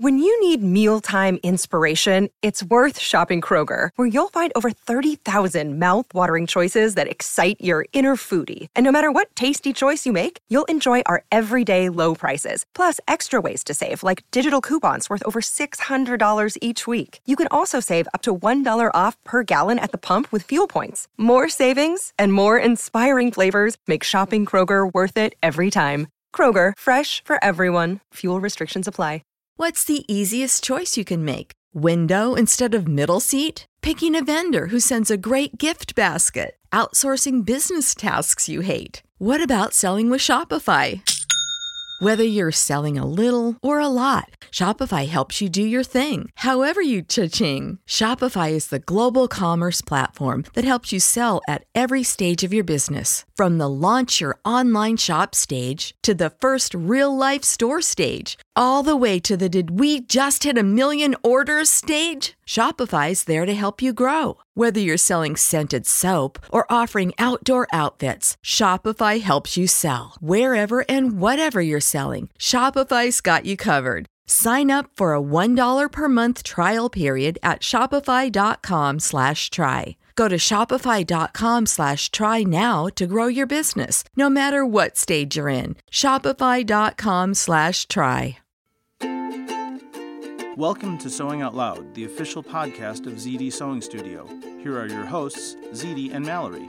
When you need mealtime inspiration, it's worth shopping Kroger, where you'll find over 30,000 mouth-watering choices that excite your inner foodie. And no matter what tasty choice you make, you'll enjoy our everyday low prices, plus extra ways to save, like digital coupons worth over $600 each week. You can also save up to $1 off per gallon at the pump with fuel points. More savings and more inspiring flavors make shopping Kroger worth it every time. Kroger, fresh for everyone. Fuel restrictions apply. What's the easiest choice you can make? Window instead of middle seat? Picking a vendor who sends a great gift basket? Outsourcing business tasks you hate? What about selling with Shopify? Whether you're selling a little or a lot, Shopify helps you do your thing, however you cha-ching. Shopify is the global commerce platform that helps you sell at every stage of your business. From the launch your online shop stage to the first real-life store stage, all the way to the did we just hit 1 million orders stage. Shopify's there to help you grow. Whether you're selling scented soap or offering outdoor outfits, Shopify helps you sell. Wherever and whatever you're selling, Shopify's got you covered. Sign up for a $1 per month trial period at shopify.com/try. Go to shopify.com/try now to grow your business, no matter what stage you're in. Shopify.com/try. Welcome to Sewing Out Loud, the official podcast of ZD Sewing Studio. Here are your hosts, ZD and Mallory.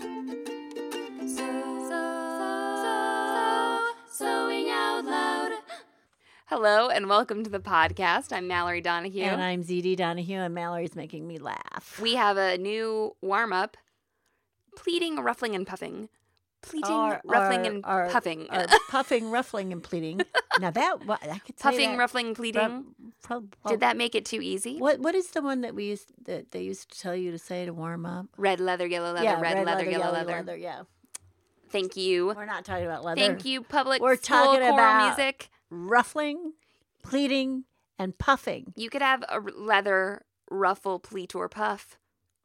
Sewing Out Loud. Hello and welcome to the podcast. I'm Mallory Donahue. And I'm ZD Donahue, and Mallory's making me laugh. We have a new warm-up, pleating, ruffling, and puffing. Pleating, ruffling, and puffing. Puffing, ruffling, and pleating. Now that, I could say puffing, that. ruffling, pleating. Did that make it too easy? What is the one that they used to tell you to say to warm up? Red leather, yellow leather, Yeah, red leather, yellow leather. Yeah. Thank you. We're not talking about leather. Thank you, public We're school talking choral about music. Ruffling, pleating, and puffing. You could have a leather ruffle, pleat, or puff.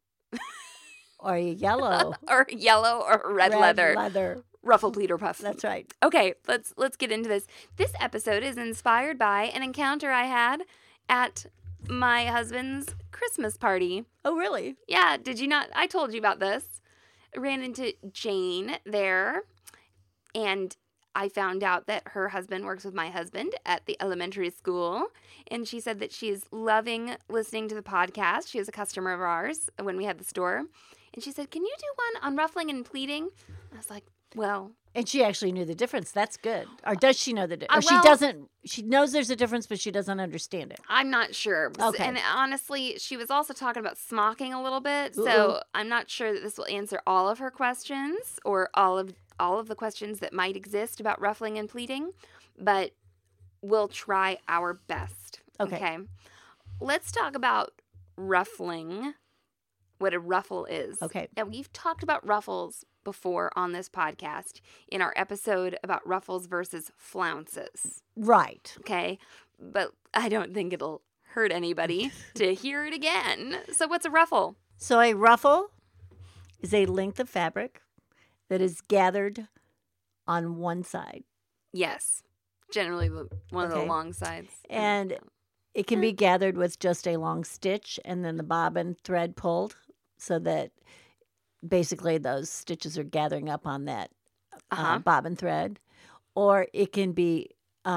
Or yellow. Or yellow or red leather. Ruffle, pleat, or puff. That's right. Okay, let's get into this. This episode is inspired by an encounter I had at my husband's Christmas party. Oh, really? Yeah, did you not? I told you about this. I ran into Jane there, and I found out that her husband works with my husband at the elementary school, and she said that she is loving listening to the podcast. She was a customer of ours when we had the store, and she said, "Can you do one on ruffling and pleating?" I was like, well. And she actually knew the difference. That's good. Or does she know the difference? Or well, she doesn't. She knows there's a difference, but she doesn't understand it. I'm not sure. Okay. And honestly, she was also talking about smocking a little bit, Ooh. so I'm not sure that this will answer all of her questions or all of the questions that might exist about ruffling and pleating, but we'll try our best. Okay. Let's talk about ruffling, what a ruffle is. Okay. Now, we've talked about ruffles before on this podcast in our episode about ruffles versus flounces. Right. Okay. But I don't think it'll hurt anybody to hear it again. So what's a ruffle? So a ruffle is a length of fabric that is gathered on one side. Yes. Generally one of the Okay. long sides. And it can be gathered with just a long stitch and then the bobbin thread pulled so that basically those stitches are gathering up on that bobbin thread. Or it can be,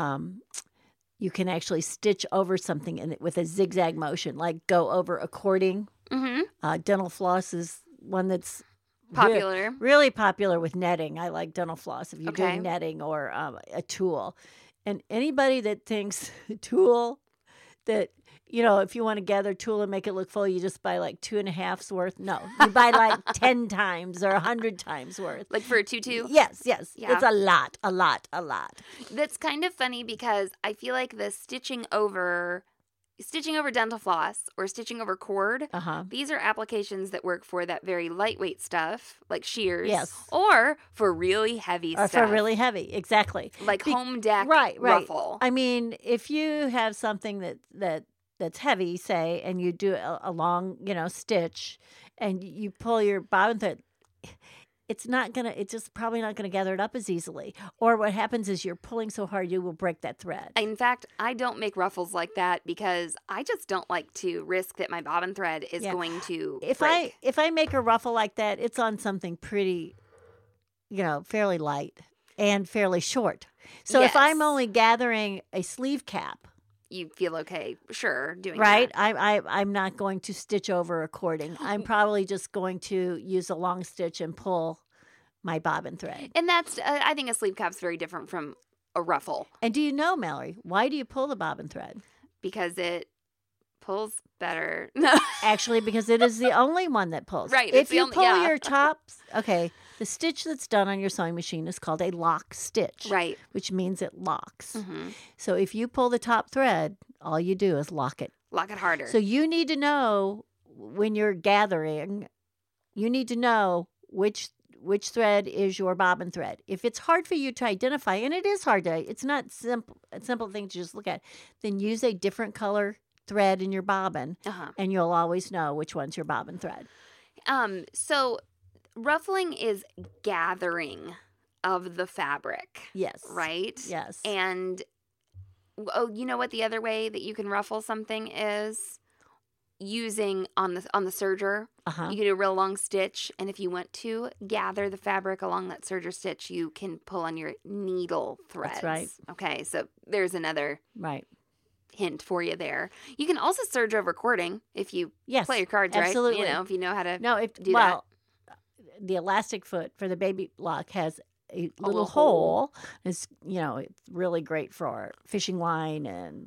you can actually stitch over something in it with a zigzag motion, like go over a cording. Mm-hmm. Dental floss is one that's Popular. Really popular with netting. I like dental floss if you're Okay. doing netting or a tool. And anybody that thinks a tool that, if you want to gather tulle and make it look full, you just buy like 2.5's worth. No, you buy like 10 times or 100 times worth. Like for a tutu? Yes. Yeah. It's a lot. That's kind of funny because I feel like the stitching over dental floss or stitching over cord, these are applications that work for that very lightweight stuff, like shears. Yes. Or for really heavy Or stuff. for really heavy, exactly. Like home deck right. ruffle. I mean, if you have something that's heavy, say, and you do a long, stitch, and you pull your bobbin thread, it's just probably not gonna gather it up as easily. Or what happens is you're pulling so hard you will break that thread. In fact, I don't make ruffles like that because I just don't like to risk that my bobbin thread is going to break. If I make a ruffle like that, it's on something pretty, fairly light and fairly short. So if I'm only gathering a sleeve cap, you feel okay, sure, doing right? that. I'm not going to stitch over a cording. I'm probably just going to use a long stitch and pull my bobbin thread. And that's, I think a sleeve cap's very different from a ruffle. And do you know, Mallory, why do you pull the bobbin thread? Because it pulls better. Actually, because it is the only one that pulls. Right. If you pull your tops, okay, the stitch that's done on your sewing machine is called a lock stitch. Right. Which means it locks. Mm-hmm. So if you pull the top thread, all you do is lock it. Lock it harder. So you need to know when you're gathering, you need to know which thread is your bobbin thread. If it's hard for you to identify, and it is hard to, it's not a simple thing to just look at, then use a different color thread in your bobbin, and you'll always know which one's your bobbin thread. So ruffling is gathering of the fabric. Yes. Right? Yes. And, you know what the other way that you can ruffle something is? Using on the serger. You can do a real long stitch, and if you want to gather the fabric along that serger stitch, you can pull on your needle threads. That's right. Okay, so there's another hint for you there. You can also serge over cording if you play your cards absolutely. right. If you know how to do that. The elastic foot for the baby lock has a little hole. It's it's really great for fishing line and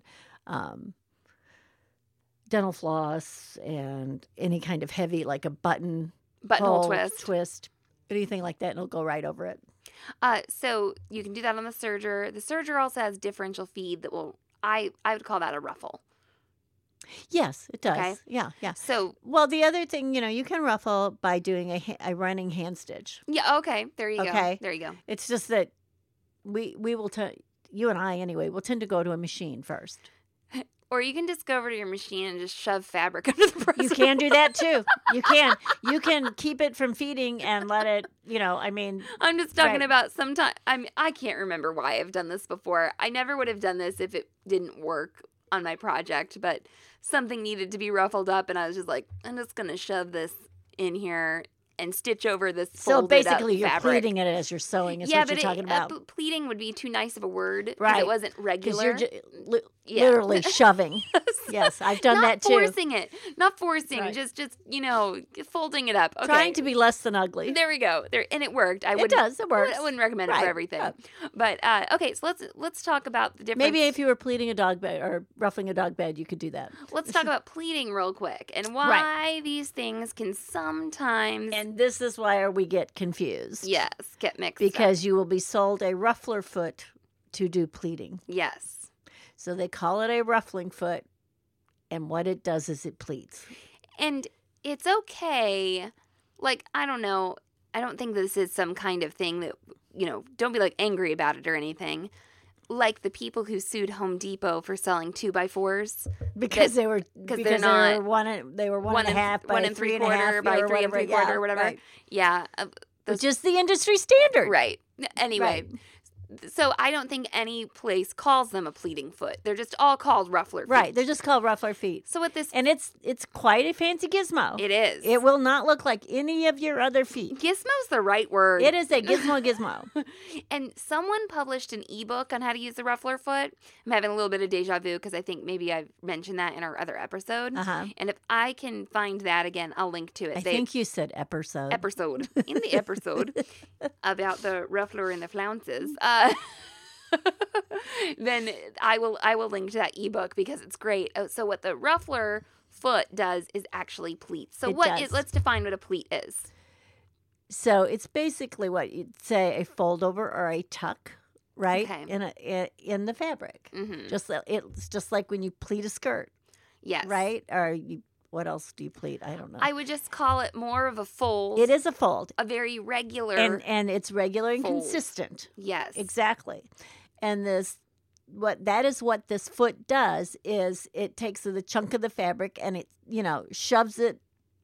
dental floss and any kind of heavy, like a buttonhole twist, anything like that, and it'll go right over it. So you can do that on the serger. The serger also has differential feed that will, I would call that a ruffle. Yes, it does. Okay. Yeah. So, well, the other thing, you can ruffle by doing a running hand stitch. Yeah. Okay. There you go. Okay. There you go. It's just that we will you and I anyway will tend to go to a machine first. Or you can just go over to your machine and just shove fabric under the press. You can do that too. You can keep it from feeding and let it, I'm just talking about sometimes, I can't remember why I've done this before. I never would have done this if it didn't work on my project, but something needed to be ruffled up, and I was just like, I'm just going to shove this in here and stitch over this folded basically up you're fabric. pleating it as you're sewing is what you're talking about. Pleating would be too nice of a word. Right. It wasn't regular. Because you're literally shoving. Yes, I've done that too. Not forcing. Right. Just folding it up. Okay. Trying to be less than ugly. There we go. And it worked. It works. I wouldn't recommend it for everything. Right. But okay, so let's talk about the difference. Maybe if you were pleating a dog bed or ruffling a dog bed, you could do that. Let's talk about pleating real quick and why these things can sometimes. And this is why we get confused. Yes, get mixed because up. You will be sold a ruffler foot to do pleating. Yes. So they call it a ruffling foot, and what it does is it pleats. And it's okay. Like, I don't know. I don't think this is some kind of thing that, don't be like angry about it or anything. Like the people who sued Home Depot for selling 2x4s because they were one and a half by 1 3/4 by 3 3/4 or whatever. Right. Yeah, just the industry standard, right? Anyway. Right. So I don't think any place calls them a pleating foot. They're just all called ruffler feet. Right. They're just called ruffler feet. So what this... And it's quite a fancy gizmo. It is. It will not look like any of your other feet. Gizmo's the right word. It is a gizmo. And someone published an ebook on how to use the ruffler foot. I'm having a little bit of deja vu because I think maybe I've mentioned that in our other episode. Uh-huh. And if I can find that again, I'll link to it. I think you said episode. In the episode about the ruffler and the flounces. Then I will link to that ebook because it's great. So what the ruffler foot does is actually pleat. So let's define what a pleat is. So it's basically what you'd say a fold over or a tuck, right? Okay. In the fabric. Mm-hmm. It's just like when you pleat a skirt. Yes. Right? Or what else do you pleat? I don't know. I would just call it more of a fold. It is a fold. A very regular and it's regular and fold. Consistent. Yes. Exactly. And that is what this foot does is it takes the chunk of the fabric and it, shoves it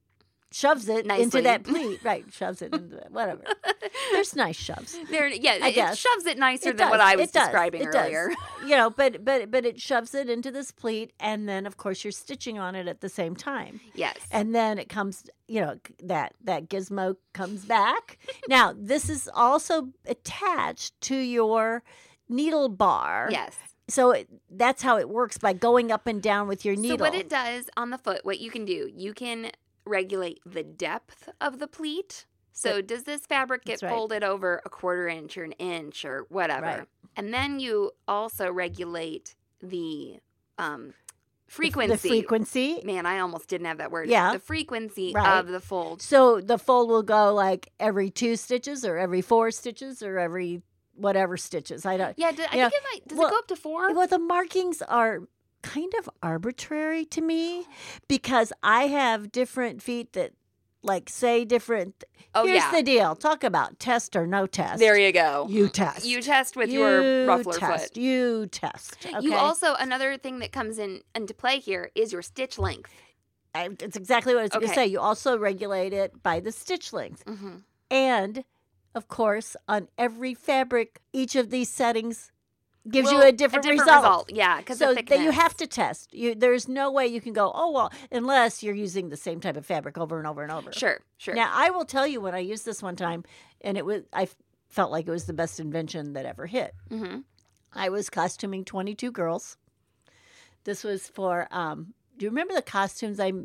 shoves it Nicely. into that pleat. Right, shoves it into that, whatever. There's nice shoves. It shoves it nicer It than does. what I was It does. describing It does. earlier. But it shoves it into this pleat, and then of course you're stitching on it at the same time. Yes. And then it comes, that gizmo comes back. Now, this is also attached to your needle bar. Yes. So that's how it works, by going up and down with your needle. So what it does on the foot, what you can do, you can regulate the depth of the pleat. So does this fabric get That's right. folded over a 1/4 inch or an inch or whatever? Right. And then you also regulate the frequency. The frequency. Man, I almost didn't have that word. Yeah. The frequency Right. of the fold. So the fold will go like every 2 stitches or every 4 stitches or every whatever stitches. I don't. Yeah, I think it might. Does it go up to 4? Well, the markings are kind of arbitrary to me because I have different feet that say different. Oh, Here's yeah. the deal. Talk about test or no test. There you go. You test. You test with your ruffler foot. You test. Okay? You also, another thing that comes into play here is your stitch length. It's exactly what I was going to Okay. say. You also regulate it by the stitch length. Mm-hmm. And, of course, on every fabric, each of these settings gives you a different result. Yeah, because So of thickness. that you have to test. There's no way you can go, oh, well, unless you're using the same type of fabric over and over and over. Sure. Now, I will tell you when I used this one time, and I felt like it was the best invention that ever hit. Mm-hmm. I was costuming 22 girls. This was for, do you remember the costumes I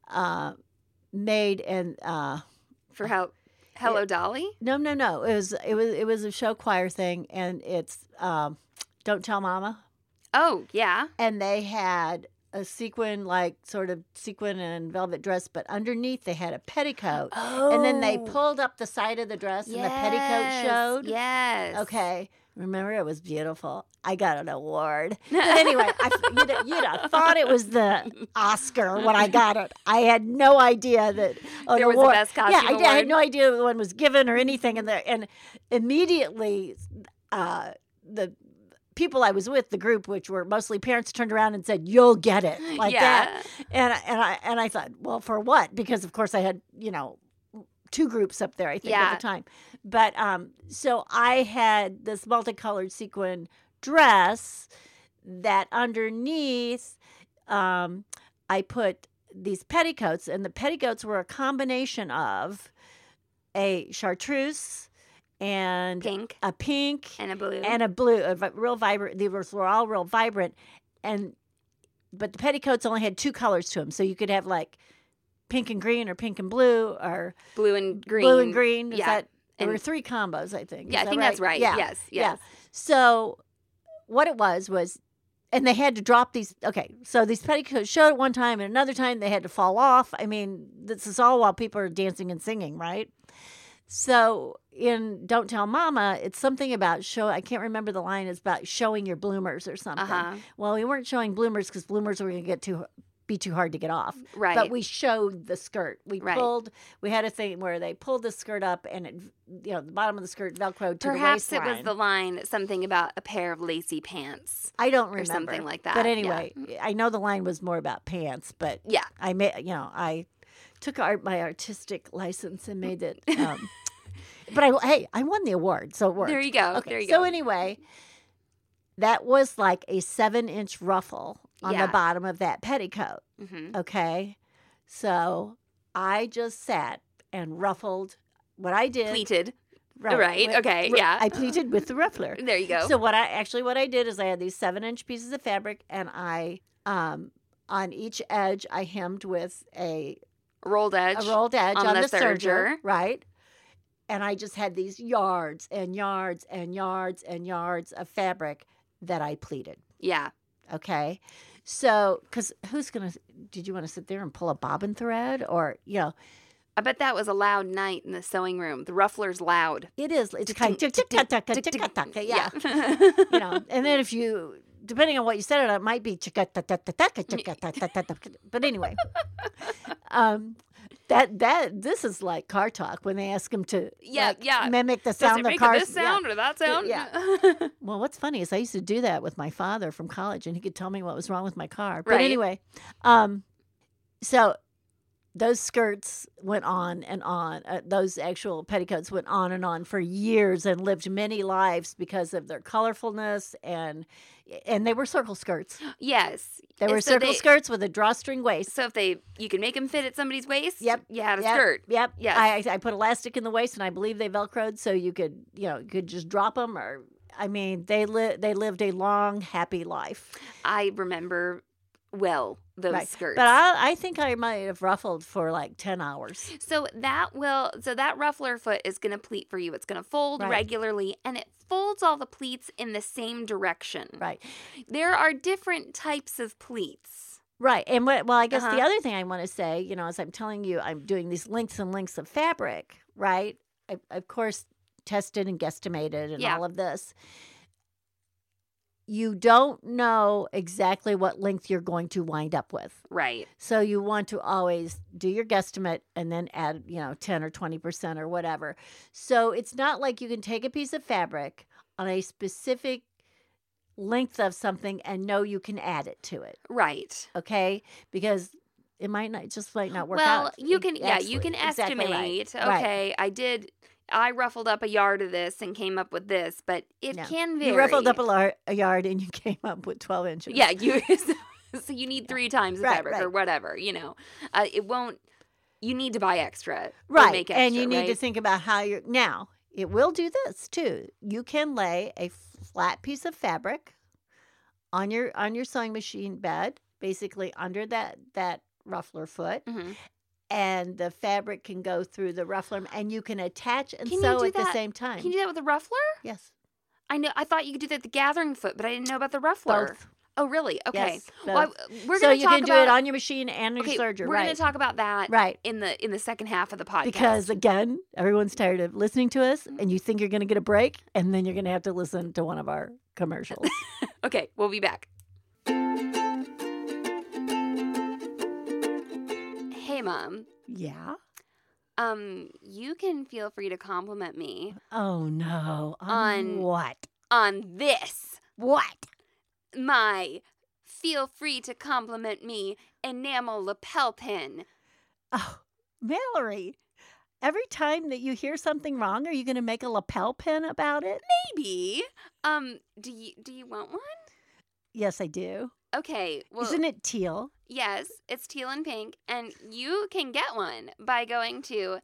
made and... For Hello Dolly? No. It was a show choir thing, and it's Don't Tell Mama. Oh, yeah. And they had a sequin and velvet dress, but underneath they had a petticoat. Oh. And then they pulled up the side of the dress, and the petticoat showed. Yes. Okay. Remember, it was beautiful. I got an award. But anyway, you'd have thought it was the Oscar when I got it. I had no idea that There was the best costume I award. had no idea the one was given or anything. And immediately, the people I was with, the group, which were mostly parents, turned around and said, "You'll get it," like that. And I thought, well, for what? Because of course I had 2 groups up there, I think, at the time. But so I had this multicolored sequin dress that underneath I put these petticoats, and the petticoats were a combination of a chartreuse and a pink and a blue real vibrant. They were all real vibrant, but the petticoats only had 2 colors to them, so you could have like pink and green or pink and blue or blue and green. Blue and green. There And- were 3 combos, I think. Yeah, Is I think that that's right. Yeah. Yes. Yeah. So what it was, and they had to drop these. Okay, so these petticoats showed at one time, and another time they had to fall off. I mean, this is all while people are dancing and singing, right? So in Don't Tell Mama, it's something about I can't remember the line. It's about showing your bloomers or something. Uh-huh. Well, we weren't showing bloomers because bloomers were going to be too hard to get off. Right. But we showed the skirt. We had a thing where they pulled the skirt up and it, the bottom of the skirt Velcroed to Perhaps the waistline. it was the line something about a pair of lacy pants. I don't remember. Or something like that. But anyway, I know the line was more about pants, but Yeah. I took my artistic license and made it. But I won the award, so it worked. There you go. Okay, There you so go. anyway, that was like a 7-inch ruffle on the bottom of that petticoat. Mm-hmm. Okay, so I just sat and ruffled. What I did, Pleated. Right, okay, yeah. I pleated with the ruffler. There you go. So what I did is I had these 7-inch pieces of fabric, and I on each edge I hemmed with a rolled edge. on the serger, serger. right? And I just had these yards and yards and yards and yards of fabric that I pleated. Yeah. Okay. So, because did you want to sit there and pull a bobbin thread or, I bet that was a loud night in the sewing room. The ruffler's loud. it is, it's kind of, yeah. And then if you, depending on what you said it, it might be, but anyway, this is like car talk when they ask him to mimic the Does sound it of make cars. this sound or that sound? Yeah. Well, what's funny is I used to do that with my father from college, and he could tell me what was wrong with my car. But Right. anyway, so those skirts went on and on. Those actual petticoats went on and on for years and lived many lives because of their colorfulness, and they were circle skirts. Yes. They were circle skirts with a drawstring waist. So if you can make them fit at somebody's waist, yep, you had a skirt. Yep. Yes. I put elastic in the waist, and I believe they Velcroed so you could just drop them. Or I mean, they lived a long, happy life. I remember those skirts. But I think I might have ruffled for like 10 hours. So that ruffler foot is going to pleat for you. It's going to fold regularly, and it folds all the pleats in the same direction. Right. There are different types of pleats. Right. And I guess the other thing I want to say, as I'm telling you, I'm doing these lengths and lengths of fabric, right? I of course, tested and guesstimated and all of this. You don't know exactly what length you're going to wind up with. Right. So you want to always do your guesstimate and then add, 10 or 20% or whatever. So it's not like you can take a piece of fabric on a specific length of something and know you can add it to it. Right. Okay? Because it might not work out. Well, you can estimate. Exactly right. Okay, right. I ruffled up a yard of this and came up with this, but it can vary. You ruffled up a yard and you came up with 12 inches. Yeah, so you need 3 times the fabric or whatever, it won't, you need to buy extra. Right, make extra, and you need to think about how now, it will do this too. You can lay a flat piece of fabric on your sewing machine bed, basically under that ruffler foot. Mm-hmm. And the fabric can go through the ruffler, and you can attach and sew at the same time. Can you do that with the ruffler? Yes. I know. I thought you could do that with the gathering foot, but I didn't know about the ruffler. Both. Oh, really? Okay. Yes, well, we're so going to talk about. So you can do it on your machine and your serger. We're going to talk about that. Right. In the second half of the podcast. Because again, everyone's tired of listening to us, and you think you're going to get a break, and then you're going to have to listen to one of our commercials. Okay, we'll be back. Hey, Mom. Yeah? You can feel free to compliment me. Oh, no. On what? On this. What? My feel free to compliment me enamel lapel pin. Oh, Mallory, every time that you hear something wrong, are you going to make a lapel pin about it? Maybe. Do you want one? Yes, I do. Okay. Well, isn't it teal? Yes, it's teal and pink, and you can get one by going to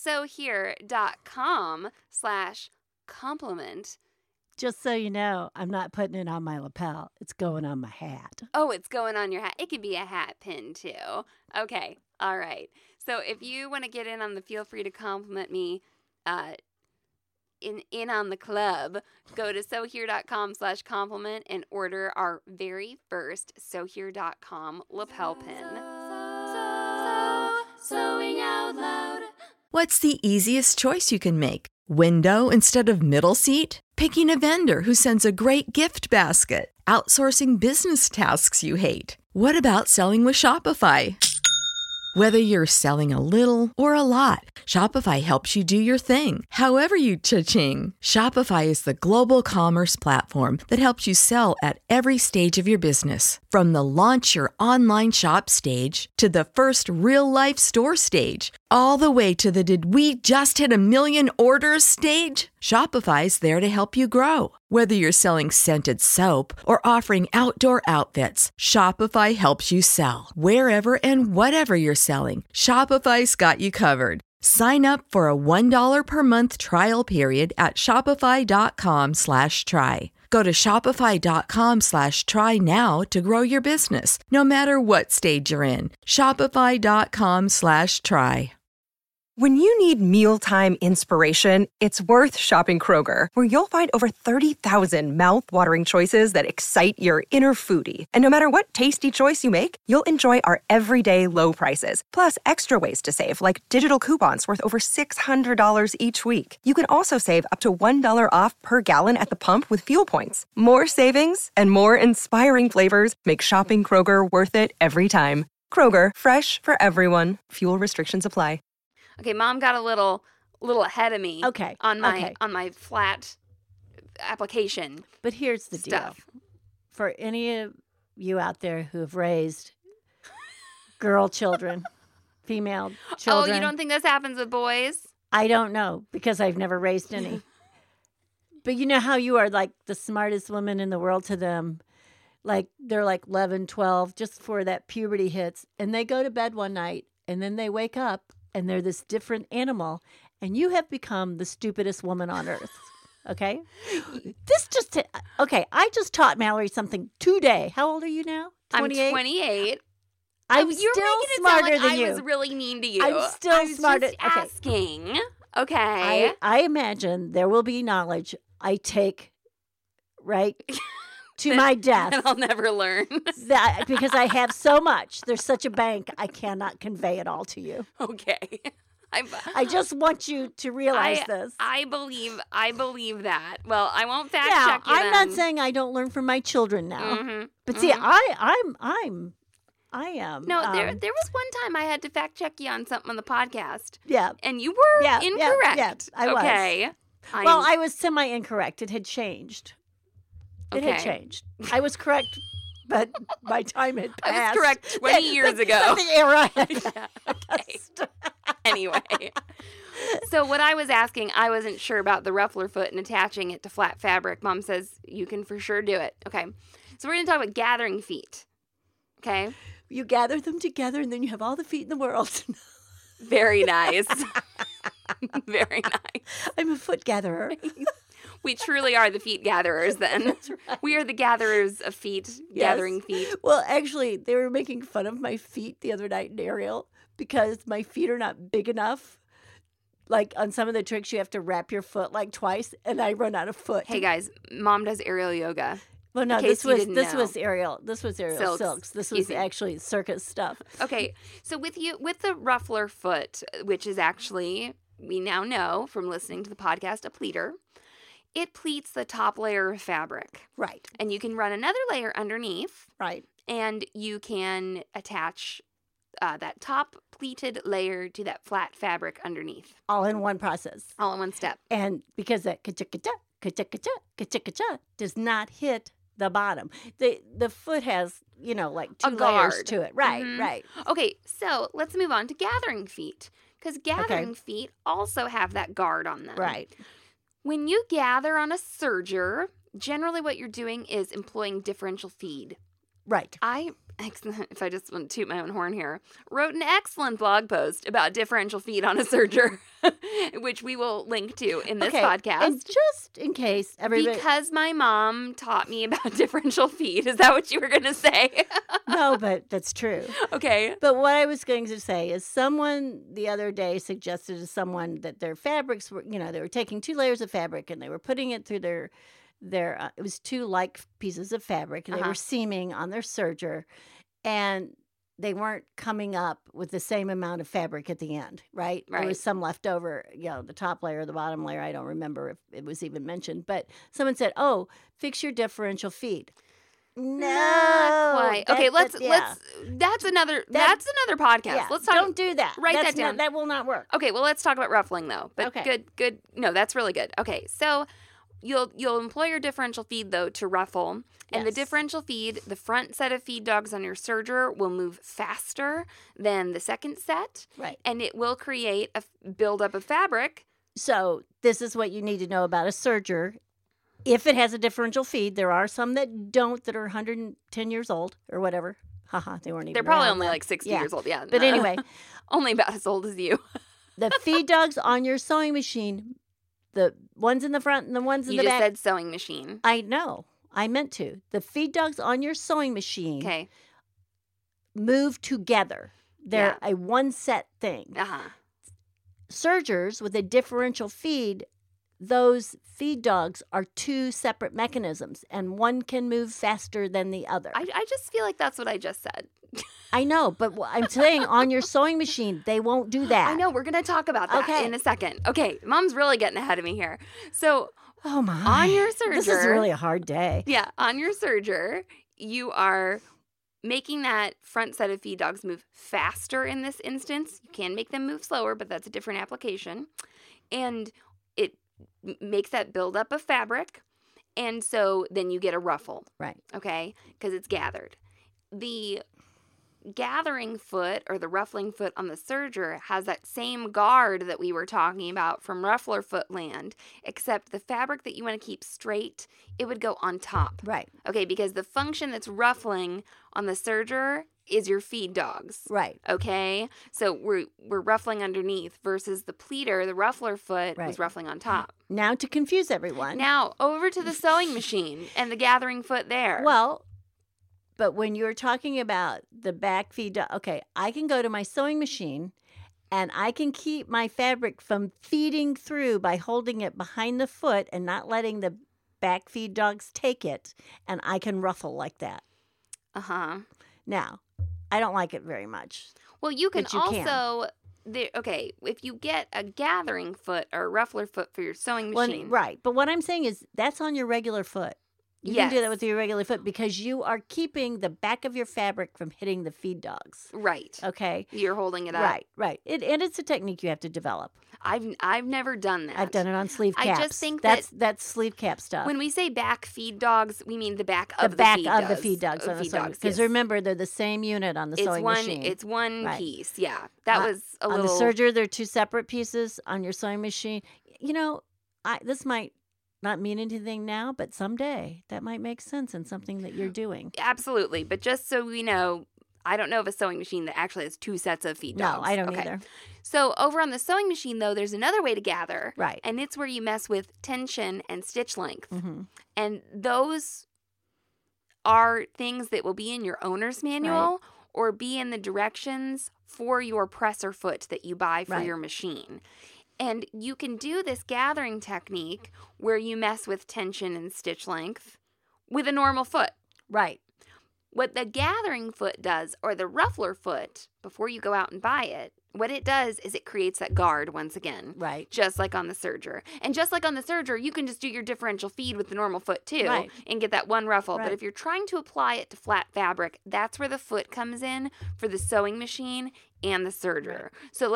sewhere.com/compliment. Just so you know, I'm not putting it on my lapel. It's going on my hat. Oh, it's going on your hat. It could be a hat pin, too. Okay. All right. So if you want to get in on the feel free to compliment me in on the club, go to sewhere.com/compliment and order our very first sewhere.com lapel pin. Sewing out loud. What's the easiest choice you can make? Window instead of middle seat? Picking a vendor who sends a great gift basket? Outsourcing business tasks you hate? What about selling with Shopify? Whether you're selling a little or a lot, Shopify helps you do your thing, however you cha-ching. Shopify is the global commerce platform that helps you sell at every stage of your business. From the launch your online shop stage to the first real-life store stage, all the way to the did we just hit 1 million orders stage. Shopify's there to help you grow. Whether you're selling scented soap or offering outdoor outfits, Shopify helps you sell. Wherever and whatever you're selling, Shopify's got you covered. Sign up for a $1 per month trial period at shopify.com/try. Go to shopify.com/try now to grow your business, no matter what stage you're in. Shopify.com/try. When you need mealtime inspiration, it's worth shopping Kroger, where you'll find over 30,000 mouth-watering choices that excite your inner foodie. And no matter what tasty choice you make, you'll enjoy our everyday low prices, plus extra ways to save, like digital coupons worth over $600 each week. You can also save up to $1 off per gallon at the pump with fuel points. More savings and more inspiring flavors make shopping Kroger worth it every time. Kroger, fresh for everyone. Fuel restrictions apply. Okay, Mom got a little ahead of me. Okay. On my flat application. But here's the deal. For any of you out there who have raised girl children, female children. Oh, you don't think this happens with boys? I don't know because I've never raised any. But you know how you are like the smartest woman in the world to them. Like they're like 11, 12, just before that puberty hits. And they go to bed one night and then they wake up and they're this different animal. And you have become the stupidest woman on earth. Okay? Okay, I just taught Mallory something today. How old are you now? 28? I'm 28. I'm You're still making it smarter sound like than you. I was really mean to you. I'm still smarter. Just asking. Okay. I imagine there will be knowledge I take right to my death. And I'll never learn. That because I have so much. There's such a bank. I cannot convey it all to you. Okay. I just want you to realize this. I believe that. Well, I won't fact Yeah, check you I'm then. not saying I don't learn from my children now. Mm-hmm. But see, I am. No, there was one time I had to fact check you on something on the podcast. Yeah. And you were incorrect. Yeah, I was. Okay. Well, I was semi-incorrect. It had changed. It had changed. I was correct, but my time had passed. I was correct 20 years ago. But the era had Yeah, okay. Anyway. So what I was asking, I wasn't sure about the ruffler foot and attaching it to flat fabric. Mom says you can for sure do it. Okay. So we're going to talk about gathering feet. Okay. You gather them together and then you have all the feet in the world. Very nice. Very nice. I'm a foot gatherer. We truly are the feet gatherers then. That's right. We are the gatherers of feet, gathering feet. Well, actually, they were making fun of my feet the other night in Ariel because my feet are not big enough. Like on some of the tricks, you have to wrap your foot like twice, and I run out of foot. Hey guys, Mom does aerial yoga. Well, no, in case you didn't know. was Ariel. This was Ariel Silks. This was Easy. actually circus stuff. Okay, so with the ruffler foot, which is actually, we now know from listening to the podcast, a pleater, it pleats the top layer of fabric. Right. And you can run another layer underneath. Right. And you can attach that top pleated layer to that flat fabric underneath. All in one process. All in one step. And because that ka-cha-ka-cha, ka-cha-ka-cha, ka-cha-ka-cha does not hit the bottom. The foot has, like two A layers guard. to it. Right, Mhm. right. Okay, so let's move on to gathering feet. Because gathering feet also have that guard on them. Right. When you gather on a serger, generally what you're doing is employing differential feed. Right. If I just want to toot my own horn here, wrote an excellent blog post about differential feed on a serger, which we will link to in this podcast. And just in case everybody... Because my mom taught me about differential feed. Is that what you were going to say? No, but that's true. Okay. But what I was going to say is someone the other day suggested to someone that their fabrics were, they were taking 2 layers of fabric and they were putting it through their it was 2 like pieces of fabric and they were seaming on their serger and they weren't coming up with the same amount of fabric at the end, right? There was some left over, the top layer, the bottom layer. I don't remember if it was even mentioned, but someone said, "Oh, fix your differential feed." No, not quite. Okay, let's. That's another podcast. Yeah, let's talk. Don't do that. Write That's that down. That will not work. Okay, well, let's talk about ruffling though. But Okay. good. No, that's really good. Okay, so you'll employ your differential feed though to ruffle, and the Yes. differential feed, the front set of feed dogs on your serger will move faster than the second set, Right. and it will create a buildup of fabric. So this is what you need to know about a serger. If it has a differential feed, there are some that don't that are 110 years old or whatever. Haha, they weren't even They're probably around only then. like 60 Yeah. years old. Yeah, But anyway, only about as old as you. the feed dogs on your sewing machine, the ones in the front and the ones in You the just back. said sewing machine. I know. I meant to. The feed dogs on your sewing machine Okay. move together. They're a one set thing. Sergers with a differential feed, those feed dogs are 2 separate mechanisms, and one can move faster than the other. I just feel like that's what I just said. I know, but I'm saying on your sewing machine, they won't do that. I know. We're going to talk about that Okay. in a second. Okay. Mom's really getting ahead of me here. So Oh, my. on your serger. This is really a hard day. Yeah. On your serger, you are making that front set of feed dogs move faster in this instance. You can make them move slower, but that's a different application. And it makes that buildup of fabric. And so then you get a ruffle. Right. Okay. Because it's gathered. The gathering foot or the ruffling foot on the serger has that same guard that we were talking about from ruffler foot land, except the fabric that you want to keep straight, it would go on top. Right. Okay, because the function that's ruffling on the serger is your feed dogs. Right. Okay? So we're ruffling underneath versus the pleater, the ruffler foot, was ruffling on top. Now to confuse everyone. Now, over to the sewing machine and the gathering foot there. Well, but when you're talking about the back feed dog, okay, I can go to my sewing machine and I can keep my fabric from feeding through by holding it behind the foot and not letting the back feed dogs take it, and I can ruffle like that. Uh-huh. Now, I don't like it very much. Well, you can But you also... Okay, if you get a gathering foot or a ruffler foot for your sewing machine. Well, right. But what I'm saying is that's on your regular foot. You can do that with your regular foot because you are keeping the back of your fabric from hitting the feed dogs. Right. Okay. You're holding it up. Right. And it's a technique you have to develop. I've never done that. I've done it on sleeve caps. I just think that's sleeve cap stuff. When we say back feed dogs, we mean the back of the feed dogs. dogs. The feed dogs on the sewing machine. Because yes. remember, they're the same unit on the sewing machine. It's one piece, yeah. That was a little... On the serger, they're two separate pieces. On your sewing machine, you know, this might not mean anything now, but someday that might make sense in something that you're doing. Absolutely. But just so we know, I don't know of a sewing machine that actually has two sets of feed dogs. No, I don't either. So over on the sewing machine, though, there's another way to gather. Right. And it's where you mess with tension and stitch length. Mm-hmm. And those are things that will be in your owner's manual or be in the directions for your presser foot that you buy for your machine. And you can do this gathering technique where you mess with tension and stitch length with a normal foot. Right. What the gathering foot does, or the ruffler foot, before you go out and buy it, what it does is it creates that guard once again. Right. Just like on the serger. And just like on the serger, you can just do your differential feed with the normal foot too and get that one ruffle. Right. But if you're trying to apply it to flat fabric, that's where the foot comes in for the sewing machine and the serger. Right. So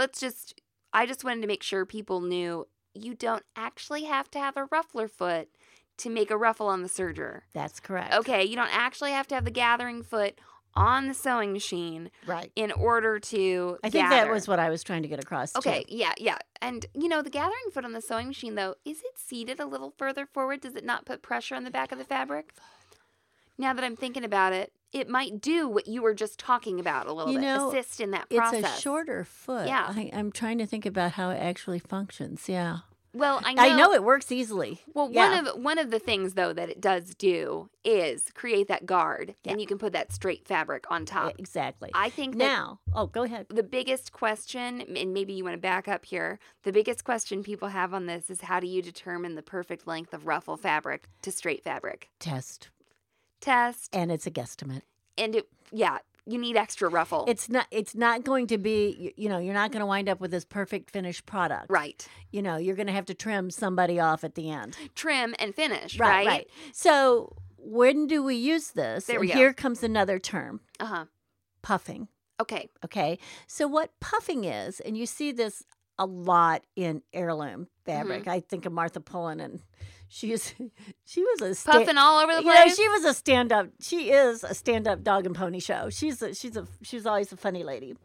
I just wanted to make sure people knew you don't actually have to have a ruffler foot to make a ruffle on the serger. That's correct. Okay, you don't actually have to have the gathering foot on the sewing machine in order to I think that was what I was trying to get across, too. Okay, yeah. And, the gathering foot on the sewing machine, though, is it seated a little further forward? Does it not put pressure on the back of the fabric? Now that I'm thinking about it, it might do what you were just talking about a little bit, assist in that process. It's a shorter foot. Yeah. I'm trying to think about how it actually functions, yeah. Well, I know it works easily. Well, one of the things though that it does do is create that guard, and you can put that straight fabric on top. Exactly. I think go ahead. The biggest question, and maybe you want to back up here, the biggest question people have on this is how do you determine the perfect length of ruffle fabric to straight fabric? Test. And it's a guesstimate. And you need extra ruffle. It's not going to be, you're not going to wind up with this perfect finished product. Right. You're going to have to trim somebody off at the end. Trim and finish, right? Right. So when do we use this? There we go. Here comes another term. Uh-huh. Puffing. Okay. So what puffing is, and you see this a lot in heirloom fabric. Mm-hmm. I think of Martha Pullen, and she was a puffing all over the place. She was a stand-up. She is a stand-up dog and pony show. She's always a funny lady,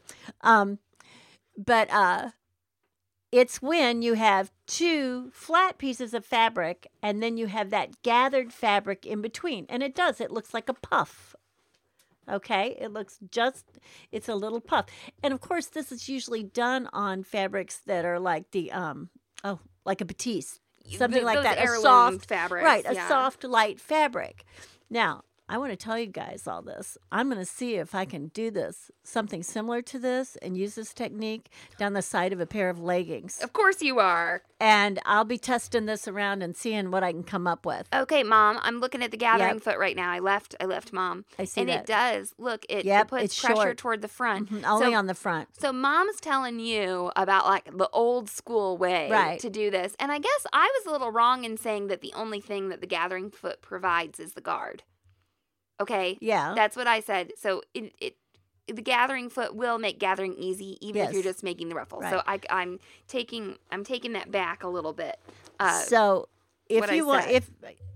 but it's when you have two flat pieces of fabric and then you have that gathered fabric in between, and it looks like a puff. Okay, it's a little puff, and of course this is usually done on fabrics that are like like a batiste. Something like that, a soft fabric, a soft, light fabric. Now, I want to tell you guys all this. I'm going to see if I can do something similar to this, and use this technique down the side of a pair of leggings. Of course you are. And I'll be testing this around and seeing what I can come up with. Okay, Mom, I'm looking at the gathering foot right now. I left Mom. I see that. And it does. Look, it puts pressure short. Toward the front. Mm-hmm, only on the front. So Mom's telling you about like the old school way to do this. And I guess I was a little wrong in saying that the only thing that the gathering foot provides is the guard. Okay? Yeah. That's what I said. So the gathering foot will make gathering easy, even if you're just making the ruffle. Right. So I'm taking that back a little bit. So if you want,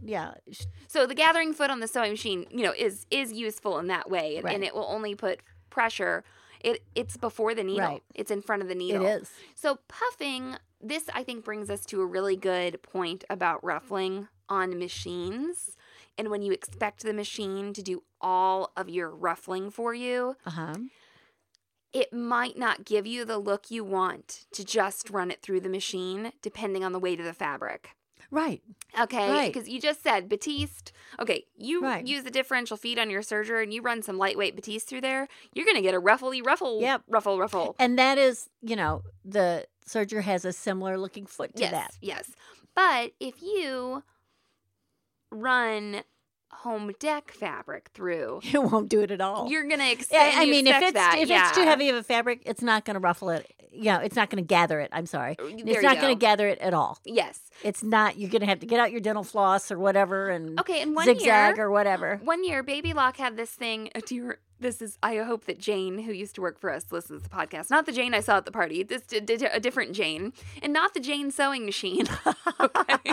so the gathering foot on the sewing machine, is useful in that way, and it will only put pressure, it's before the needle. Right. It's in front of the needle. It is. So puffing, this I think brings us to a really good point about ruffling on machines. And when you expect the machine to do all of your ruffling for you, it might not give you the look you want to just run it through the machine, depending on the weight of the fabric. Right. Okay, Right. because you just said batiste. Okay, you Right. use the differential feed on your serger and you run some lightweight batiste through there, you're going to get a ruffle, Yep. ruffle. And that is, the serger has a similar looking foot to that. Yes. But if you run home deck fabric through, It won't do it at all. you're going to Yeah, expect I mean, if that. it's too heavy of a fabric, it's not going to ruffle it. It's not going to gather it. I'm sorry. There It's you not going go. to gather it at all. Yes. It's not. You're going to have to get out your dental floss or whatever and Okay, and one zigzag year, or whatever. One year, Baby Lock had this thing. I hope that Jane, who used to work for us, listens to the podcast. Not the Jane I saw at the party. This a different Jane, and not the Jane sewing machine. Okay.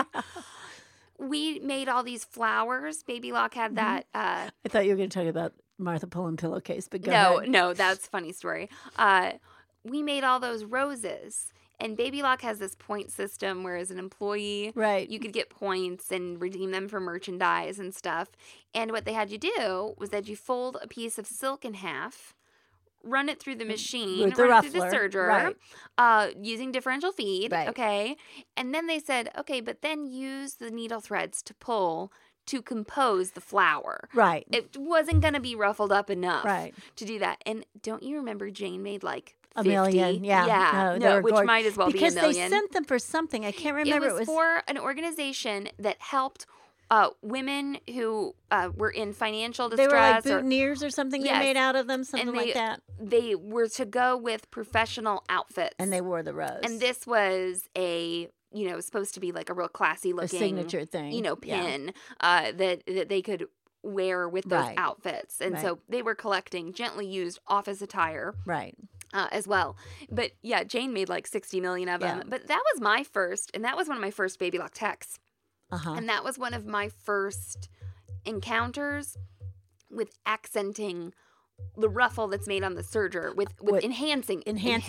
We made all these flowers. Baby Lock had that. I thought you were going to tell me about Martha pulling pillowcase, but go ahead. No, that's a funny story. We made all those roses. And Baby Lock has this point system where as an employee, Right. you could get points and redeem them for merchandise and stuff. And what they had you do was that you fold a piece of silk in half, run it through the machine, With the run it through the ruffler, serger, using differential feed, Right. okay? And then they said, okay, but then use the needle threads to pull to compose the flower. Right. It wasn't going to be ruffled up enough Right. to do that. And don't you remember Jane made like 50? A million, yeah. No, they were which gorgeous. might as well because be a million. they sent them for something. I can't remember. It was for an organization that helped women who were in financial They were like distress. boutonnieres or something Yes. they made out of them, something like that. They were to go with professional outfits. And they wore the rose. And this was supposed to be like a real classy a looking signature thing. Yeah. pin that they could wear with those Right. outfits. And Right. so they were collecting gently used office attire. Right. As well. But yeah, Jane made like 60 million of them. Yeah. But that was my first, and that was one of my first Baby Lock techs. Uh-huh. And that was one of my first encounters with accenting the ruffle that's made on the serger with enhancing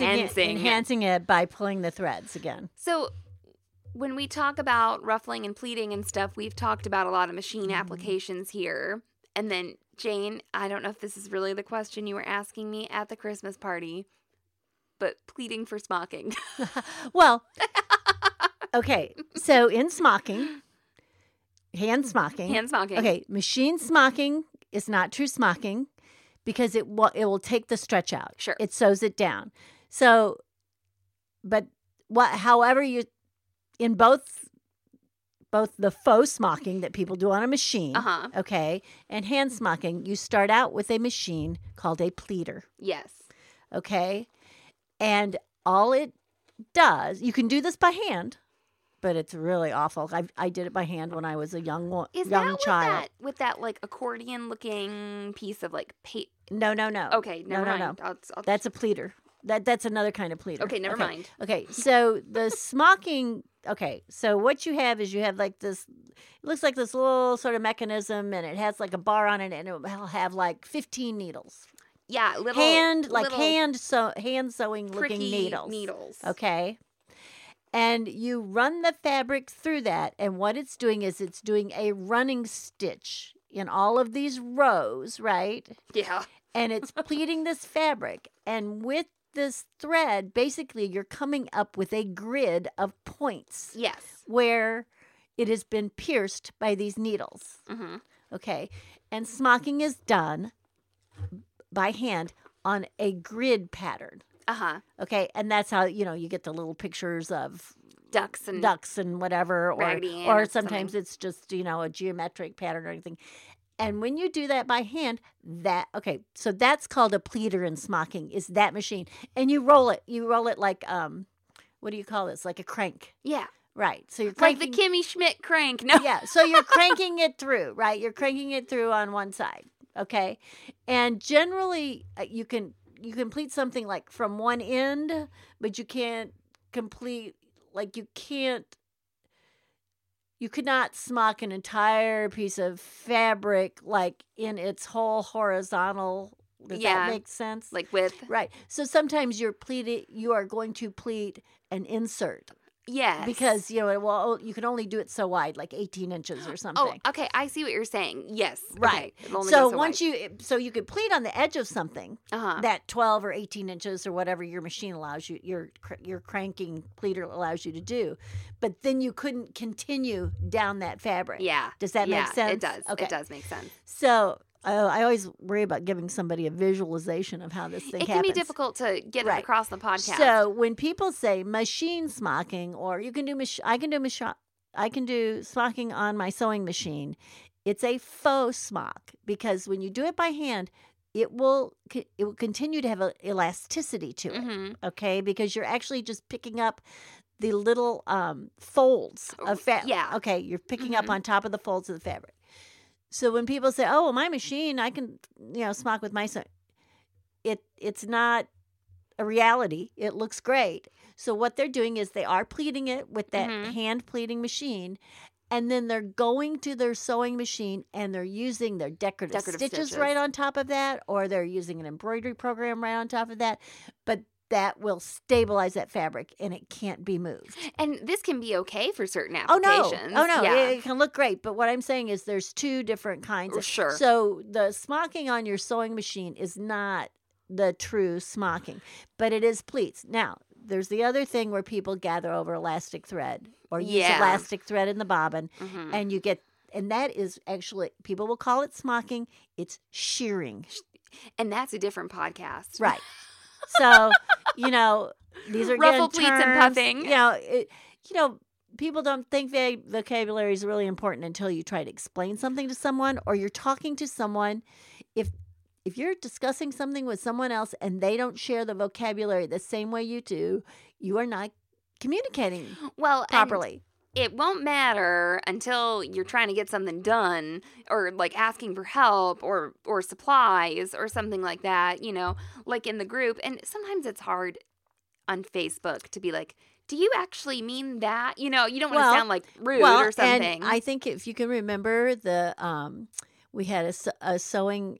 it by pulling the threads again. So when we talk about ruffling and pleating and stuff, we've talked about a lot of machine applications here. And then, Jane, I don't know if this is really the question you were asking me at the Christmas party, but pleating for smocking. Well, okay. So in smocking, hand smocking. Hand smocking. Okay, machine smocking is not true smocking because it will take the stretch out. Sure. It sews it down. So, but however you, in both the faux smocking that people do on a machine, okay, and hand smocking, you start out with a machine called a pleater. Yes. Okay, and all it does, you can do this by hand, but it's really awful. I did it by hand when I was a young child. With that like accordion looking piece of like paper? No. Okay, never mind. No. I'll That's a pleater. That's another kind of pleater. Okay, never mind. Okay, so the smocking. Okay, so what you have is like this. It looks like this little sort of mechanism, and it has like a bar on it, and it will have like 15 needles. Yeah, hand sewing looking pricky needles. Okay. And you run the fabric through that, and what it's doing is it's doing a running stitch in all of these rows, right? Yeah. And it's pleating this fabric, and with this thread, basically you're coming up with a grid of points. Yes. Where it has been pierced by these needles. Mm-hmm. Okay. And smocking is done by hand on a grid pattern. Uh-huh. Okay. And that's how, you get the little pictures of ducks and whatever, Raggedy or Ann sometimes something. it's just, a geometric pattern or anything. And when you do that by hand, so that's called a pleater in smocking, is that machine. And you roll it like, what do you call this? Like a crank. Yeah. Right. So you're like cranking. the Kimmy Schmidt crank. No. Yeah. So you're cranking it through, right? You're cranking it through on one side. Okay. And generally you can pleat something like from one end, but you can't complete, like you could not smock an entire piece of fabric like in its whole horizontal Does Yeah. that make sense? Like with Right. So sometimes you are going to pleat an insert yes. because, well, you can only do it so wide, like 18 inches or Oh, something. okay. I see what you're saying. Yes. Right. Okay. It only So goes so once wide. you could pleat on the edge of something Uh-huh. that 12 or 18 inches or whatever your machine allows you, your cranking pleater allows you to do, but then you couldn't continue down that fabric. Yeah. Does that make Yeah, sense? It does. Okay. It does make sense. So I always worry about giving somebody a visualization of how this thing It can happens. be difficult to get Right. it across the podcast. So when people say machine smocking, or you can do I can do smocking on my sewing machine, it's a faux smock because when you do it by hand, it will continue to have an elasticity to it. Mhm. Okay, because you're actually just picking up the little folds of fabric. Yeah. Okay, you're picking up Mhm. on top of the folds of the fabric. So when people say, "Oh, well, my machine, I can, smock with my sewing," it's not a reality. It looks great. So what they're doing is they are pleating it with that Mhm. hand pleating machine, and then they're going to their sewing machine and they're using their decorative stitches right on top of that, or they're using an embroidery program right on top of that. But that will stabilize that fabric and it can't be moved. And this can be okay for certain Oh no. applications. Oh no. Yeah. It can look great. But what I'm saying is there's two different kinds of Sure. So the smocking on your sewing machine is not the true smocking, but it is pleats. Now, there's the other thing where people gather over elastic thread or use Yeah. elastic thread in the bobbin, Mhm. and that is actually, people will call it smocking. It's shearing. And that's a different podcast. Right. So, these are Ruffle again, pleats and terms, puffing. People don't think vocabulary is really important until you try to explain something to someone, or you're talking to someone. If you're discussing something with someone else and they don't share the vocabulary the same way you do, you are not communicating Well, properly. it won't matter until you're trying to get something done or like asking for help or supplies or something like that, like in the group. And sometimes it's hard on Facebook to be like, do you actually mean that? You don't want to sound like rude or something. And I think if you can remember we had a sewing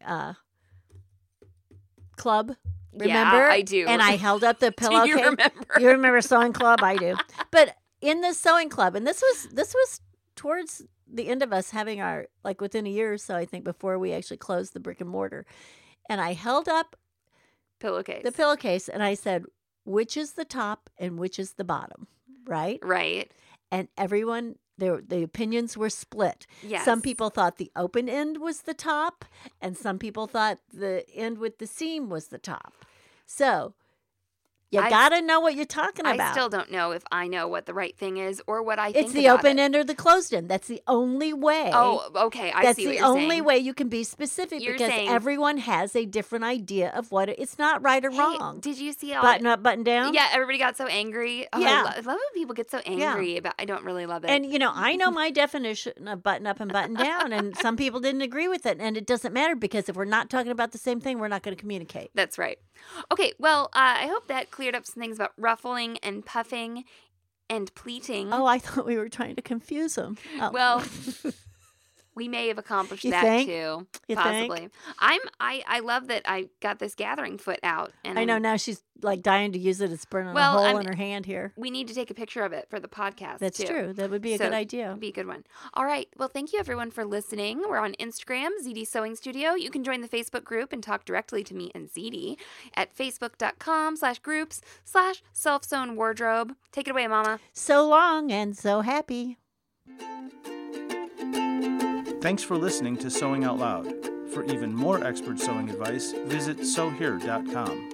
club. Remember? Yeah, I do. And I held up the pillowcase. Do you remember? You remember sewing club? I do. But in the sewing club, and this was towards the end of us having our, like within a year or so, I think, before we actually closed the brick and mortar. And I held up Pillowcase. the pillowcase and I said, which is the top and which is the bottom, right? Right. And everyone, the opinions were split. Yes. Some people thought the open end was the top, and some people thought the end with the seam was the top. So you got to know what you're talking about. I still don't know if I know what the right thing is or what I think It's the about open it. end or the closed end. That's the only way. Oh, okay. I That's see what the you're saying. only way you can be specific You're because saying- everyone has a different idea of what it's not right or Hey, wrong. Did you see all Button up, button down. Yeah, everybody got so angry. Oh, Yeah. I love when people get so angry about. I don't really love it. And, I know my definition of button up and button down, and some people didn't agree with it. And it doesn't matter because if we're not talking about the same thing, we're not going to communicate. That's right. Okay, well, I hope that cleared up some things about ruffling and puffing and pleating. Oh, I thought we were trying to confuse them. Oh. Well, we may have accomplished You that think? too. You possibly. think? I love that I got this gathering foot out. And I know now she's like dying to use it. It's burning Well, a hole I'm- in her hand here. we need to take a picture of it for the podcast. That's too. true. That would be a So, good idea. Would be a good one. All right. Well, thank you everyone for listening. We're on Instagram, ZD Sewing Studio. You can join the Facebook group and talk directly to me and ZD at facebook.com/groups/self-sewn wardrobe. Take it away, Mama. So long and so happy. Thanks for listening to Sewing Out Loud. For even more expert sewing advice, visit sewhere.com.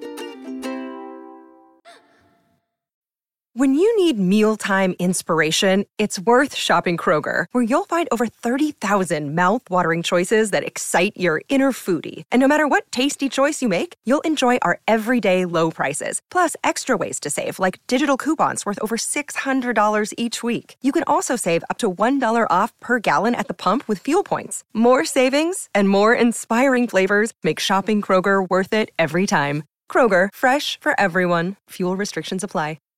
When you need mealtime inspiration, it's worth shopping Kroger, where you'll find over 30,000 mouth-watering choices that excite your inner foodie. And no matter what tasty choice you make, you'll enjoy our everyday low prices, plus extra ways to save, like digital coupons worth over $600 each week. You can also save up to $1 off per gallon at the pump with fuel points. More savings and more inspiring flavors make shopping Kroger worth it every time. Kroger, fresh for everyone. Fuel restrictions apply.